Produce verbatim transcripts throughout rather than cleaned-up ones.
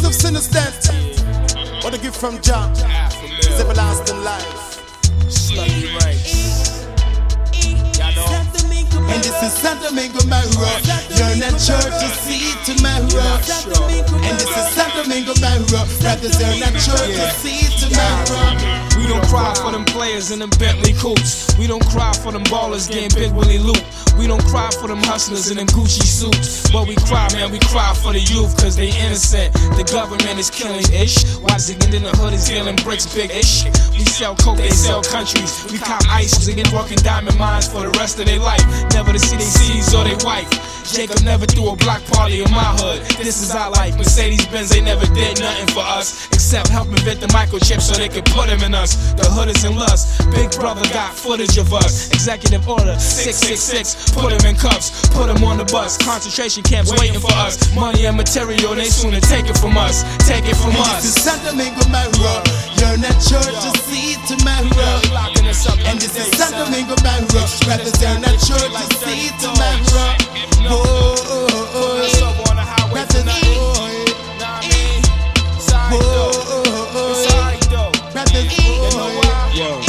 of sinners dead. What a gift from Jah is everlasting life. Sluggy ranks. Y'all know. And this is Santo Domingo Marrow. You're not church to see tomorrow. And this is Santo Domingo Marrow. Brothers, you're not church to see tomorrow. We don't cry for them players in them Bentley coupes. We don't cry for them ballers getting big Willie loot. We don't cry for them hustlers in them Gucci suits. But we cry, man, we cry for the youth, cause they innocent. The government is killing ish. While zigging in the hood is dealing bricks big ish. We sell coke, they sell countries. We cop ice, zigging working diamond mines for the rest of their life. Never to see they seeds or they wife. Jacob never threw a block party in my hood. This is our life. Mercedes-Benz, they never did nothing for us except help invent the microchip so they could put them in us. The hood is in lust. Big brother got footage of us. Executive order six six six. Put them in cuffs. Put them on the bus. Concentration camps waiting for us. Money and material, they soon to take it from us. Take it from and us. This is Santo Domingo Marrow. You're not church to see tomorrow. And this is Santo Domingo Marrow. Brothers, you're not church to see tomorrow. Oh, oh, oh, What's up on the highway tonight? Nah, I mean, sorry though. Sorry though. You know why? Yo.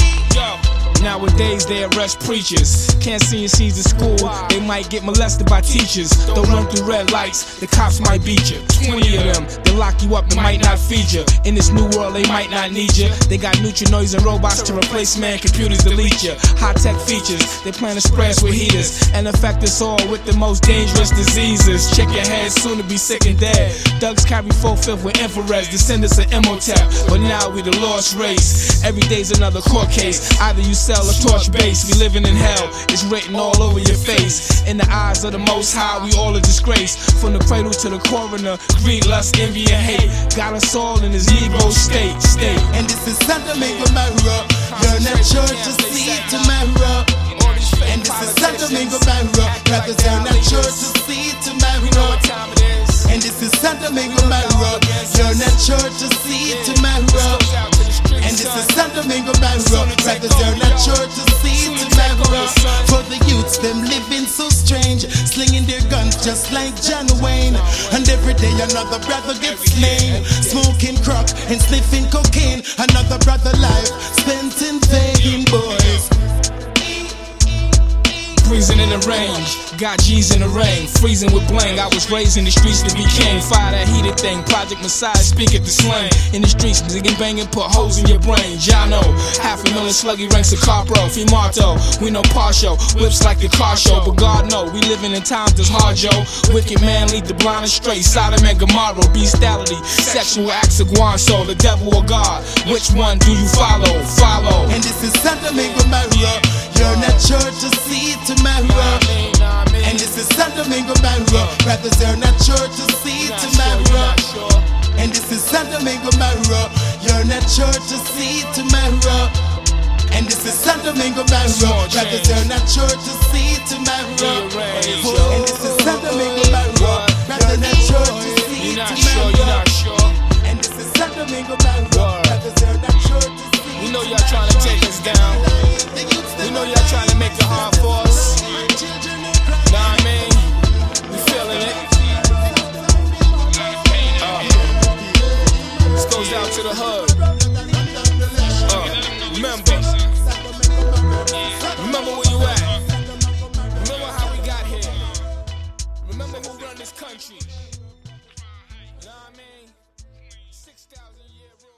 Nowadays they arrest preachers. Can't see in seeds in school. They might get molested by teachers. Don't run through red lights. The cops might beat you. Twenty of them. They lock you up and might not feed you. In this new world they might not need you. They got neutrinoids and robots to replace man. Computers delete you. High tech features. They plan to spray us with heaters and infect us all with the most dangerous diseases. Check your head, soon to be sick and dead. Thugs carry full fifth with infrareds. Descendants of Imhotep. But now we the lost race. Every day's another court case. Either you sell a torch base, we living in hell. It's written all over your face. In the eyes of the Most High, we all a disgrace. From the cradle to the coroner, greed, lust, envy, and hate. Got us all in this Negro state. State. And this is Santo Domingo Marrow. You're not church to see tomorrow. And this is Santo Domingo Marrow. Brothers, you're not church to see tomorrow. And this is Santo Domingo Marrow. You're not church to see tomorrow. And this is Santo Domingo Marrow. Brothers, you're not church to see tomorrow. For the youths, them living so strange, slinging their guns just like John Wayne. And every day another brother gets slain, smoking crack and sniffing cocaine. Another brother life spent in vain, boys. Freezing in the range, got G's in the rain, freezing with bling. I was raised in the streets to be king. Fire that heated thing, Project Messiah, speak at the slang. In the streets, zigging banging, put holes in your brain. Y'all know, half a million sluggy ranks of Carpro, Fimarto. We know partial, whips like the car show. But God know, we living in times that's hard, Joe. Wicked man lead the blind and straight, Sodom and Gomorrah. Bestiality, sexual acts of Guanso, the devil or God. Which one do you follow? Follow. And this is Santo Domingo Marrow. You're not church to see tomorrow. And this is Santo Domingo Marrow. Brothers, you're not church to see tomorrow. And this is Santo Domingo Marrow. You're not church to see tomorrow. And this is Santo Domingo Marrow. Brothers, you're not church to see tomorrow. And this is Santo Domingo Marrow. Brothers, you're not church to see tomorrow. And this is Santo Domingo Marrow. Brothers, you're not church to see tomorrow. We know y'all trying to take us down. We know y'all trying to make it hard for us. Nah, I mean, we feeling it. Uh, this goes out to the hood. Uh, remember, remember where you at. Remember how we got here. Remember who run this country. Nah, I mean, six thousand year rule.